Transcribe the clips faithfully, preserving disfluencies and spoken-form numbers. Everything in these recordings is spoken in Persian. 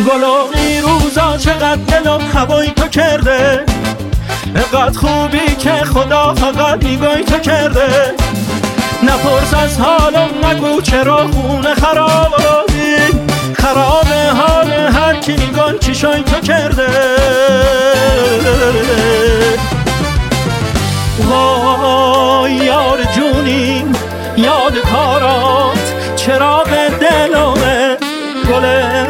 گلاغی روزا چقدر دلم هوای تو کرده، اقدر خوبی که خدا فقط نگاهی تو کرده. نپرس از حالم نگو چرا خونه خرابی، خراب حال هر کی نگاه چشای تو کرده. وای یار جونیم یاد کارات، چراغ دلمه گل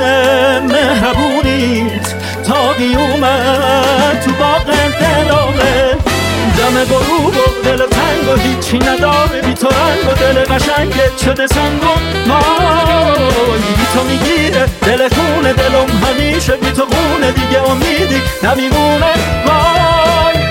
مهربونیت تا قیومت تو باغ دلمه. دم غروب و دل تنگ و هیچی نداره بی تو رنگ و دل قشنگت شده سنگ و وای بی تو میگیره دل خونه دلم همیشه بی تو خونه دیگه امیدی نمیمونه. وای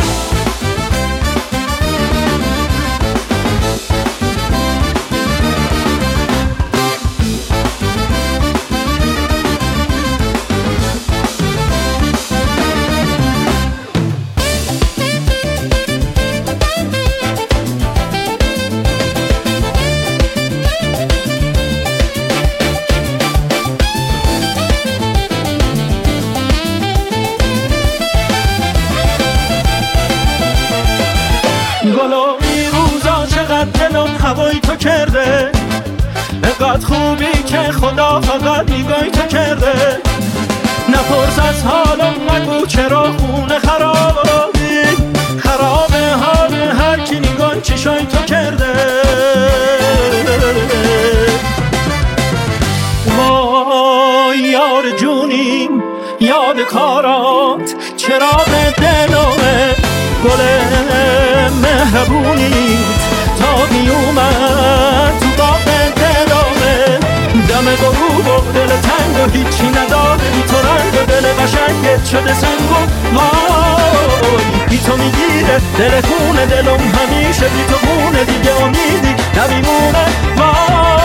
گلاغی روزا چقدر دلم هوای تو کرده، اقدر خوبی که خدا فقط نگاهی تو کرده. نپرس از حالم نگو چرا خونه خرابی، خراب حال هر کی نگاه چشای تو کرده. وای یار جونیم یاد کارات، چراغ دلمه گل مهربونیت تا قیومت تو باغ دلمه. دم غروب و دل تنگ و هیچی نداره بی تو رنگ و دل قشنگت شده سنگ و وای بی تو میگیره دل خونه دلم همیشه بی تو خونه دیگه امیدی نمیمونه. وای